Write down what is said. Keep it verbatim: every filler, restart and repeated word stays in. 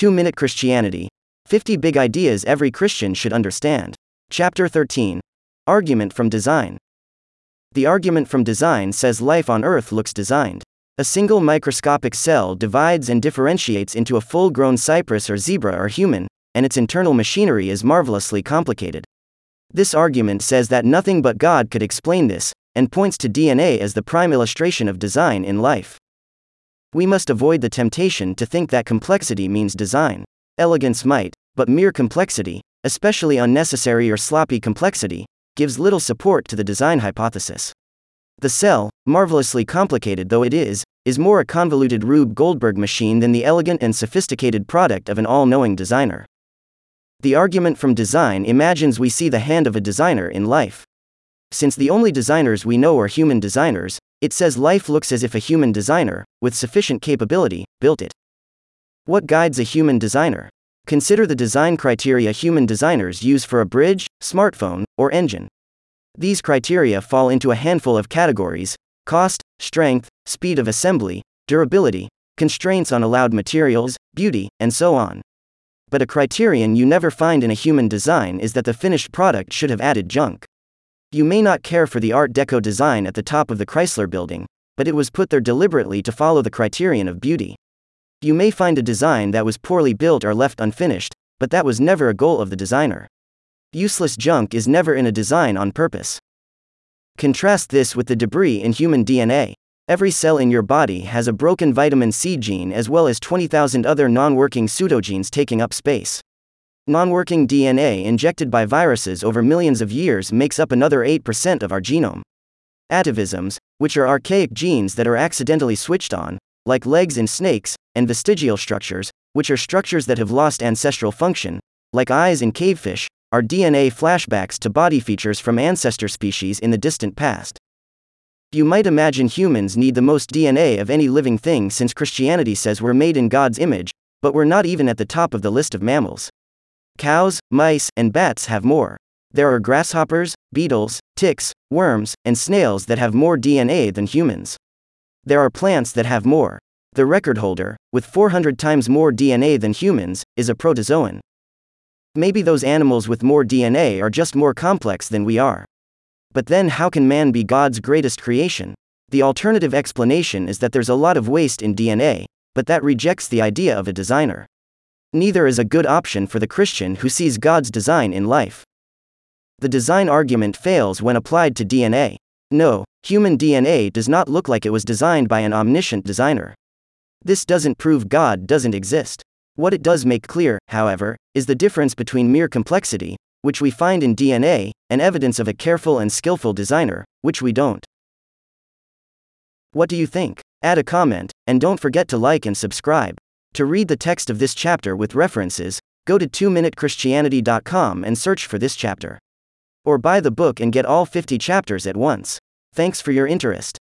two minute Christianity. fifty Big Ideas Every Christian Should Understand. Chapter thirteen. Argument from Design. The argument from design says life on Earth looks designed. A single microscopic cell divides and differentiates into a full-grown cypress or zebra or human, and its internal machinery is marvelously complicated. This argument says that nothing but God could explain this, and points to D N A as the prime illustration of design in life. We must avoid the temptation to think that complexity means design. Elegance might, but mere complexity, especially unnecessary or sloppy complexity, gives little support to the design hypothesis. The cell, marvelously complicated though it is, is more a convoluted Rube Goldberg machine than the elegant and sophisticated product of an all-knowing designer. The argument from design imagines we see the hand of a designer in life. Since the only designers we know are human designers, it says life looks as if a human designer, with sufficient capability, built it. What guides a human designer? Consider the design criteria human designers use for a bridge, smartphone, or engine. These criteria fall into a handful of categories: cost, strength, speed of assembly, durability, constraints on allowed materials, beauty, and so on. But a criterion you never find in a human design is that the finished product should have added junk. You may not care for the Art Deco design at the top of the Chrysler Building, but it was put there deliberately to follow the criterion of beauty. You may find a design that was poorly built or left unfinished, but that was never a goal of the designer. Useless junk is never in a design on purpose. Contrast this with the debris in human D N A. Every cell in your body has a broken vitamin C gene as well as twenty thousand other non-working pseudogenes taking up space. Non-working D N A injected by viruses over millions of years makes up another eight percent of our genome. Atavisms, which are archaic genes that are accidentally switched on, like legs in snakes, and vestigial structures, which are structures that have lost ancestral function, like eyes in cavefish, are D N A flashbacks to body features from ancestor species in the distant past. You might imagine humans need the most D N A of any living thing since Christianity says we're made in God's image, but we're not even at the top of the list of mammals. Cows, mice, and bats have more. There are grasshoppers, beetles, ticks, worms, and snails that have more D N A than humans. There are plants that have more. The record holder, with four hundred times more D N A than humans, is a protozoan. Maybe those animals with more D N A are just more complex than we are. But then how can man be God's greatest creation? The alternative explanation is that there's a lot of waste in D N A, but that rejects the idea of a designer. Neither is a good option for the Christian who sees God's design in life. The design argument fails when applied to D N A. No, human D N A does not look like it was designed by an omniscient designer. This doesn't prove God doesn't exist. What it does make clear, however, is the difference between mere complexity, which we find in D N A, and evidence of a careful and skillful designer, which we don't. What do you think? Add a comment, and don't forget to like and subscribe. To read the text of this chapter with references, go to two minute christianity dot com and search for this chapter. Or buy the book and get all fifty chapters at once. Thanks for your interest.